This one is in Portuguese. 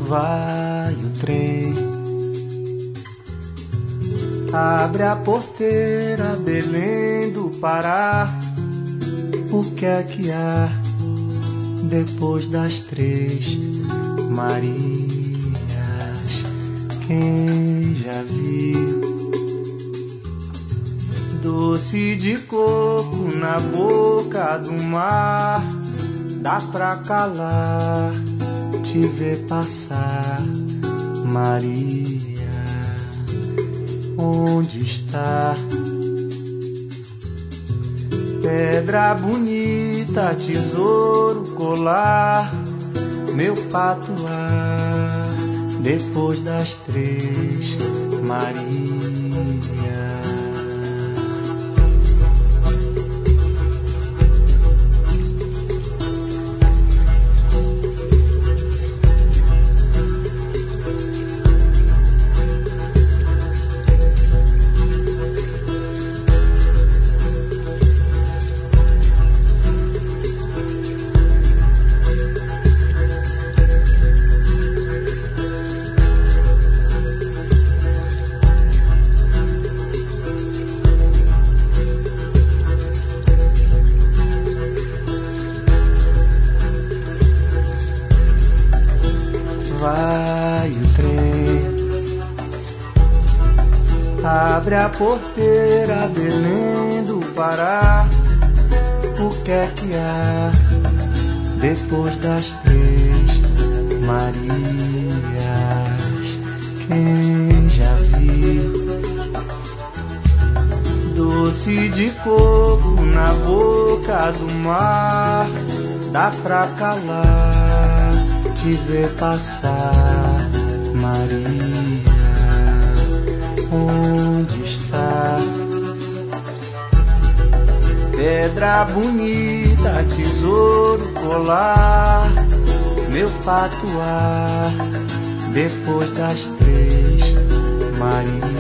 Vai o trem, abre a porteira, Belém do Pará. O que é que há depois das 3 Marias? Quem já viu doce de coco na boca do mar? Dá pra calar, te ver passar, Maria, onde está? Pedra bonita, tesouro, colar, meu patuá, depois das 3 Maria. Vai o trem, abre a porteira, Belém do Pará. O que é que há depois das 3 Marias? Quem já viu doce de coco na boca do mar? Dá pra calar, te ver passar, Maria, onde está? Pedra bonita, tesouro, colar, meu patuá, depois das 3 Maria.